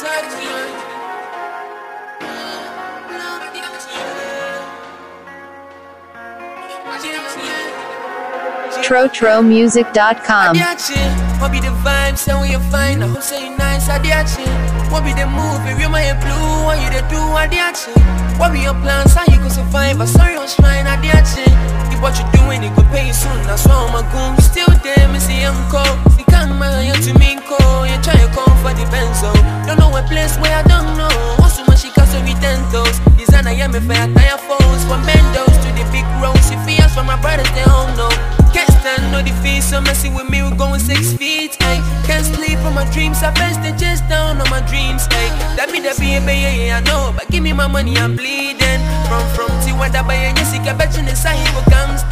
TroTroMusic.com. What be the vibe, say when you find I hope say you nice, I did you. What be the movie, real my blue, what you the do, I did you. What be your plans, how you go survive, I saw your shrine, I did you. If what you doing, it could pay you soon, that's why I'm a goon. Still there, me see uncle, you can't man, you to me, you try to come for the benzo. Don't know a place where I don't know, what's so much she got so with dentos. Design I am a fair tire phones, from Mendos to the big roads, if he ask for my brothers, they all know. Can't stand no defeat, so messing with me, we're going 6 feet. Ay. Can't sleep on my dreams, I best the chest down on my dreams. Ay. That be the baby, yeah, I know. But give me my money, I'm bleeding. From Tiwanda, by a Jessica, bet you the side for comes.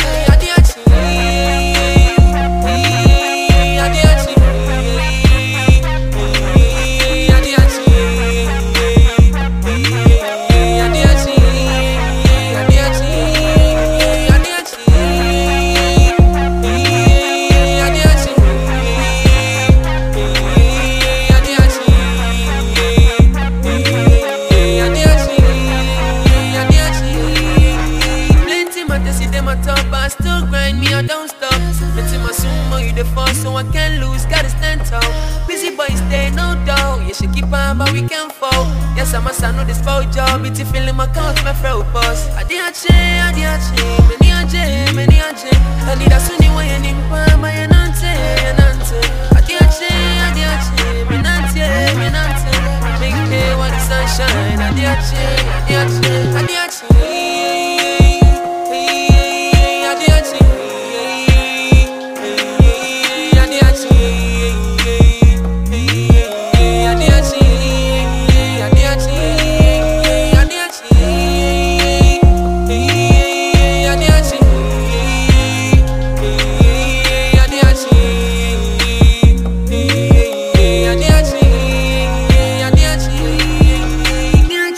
I still grind me, I don't stop. It's in my sumo, you the force, so I can't lose, gotta stand tall. Busy boys stay, no doubt. You should keep on, but we can't fall. Yes, I'm a son of this foul job. It's feeling my count, my frail boss. I did a change, many a change. I need a sunny way and in palm, my anante. I did a change, me nante. Big day, what the sunshine. I did a change.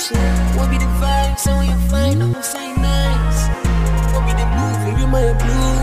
What be the vibe, so when you find out who say nice? What be the movie, you my blue?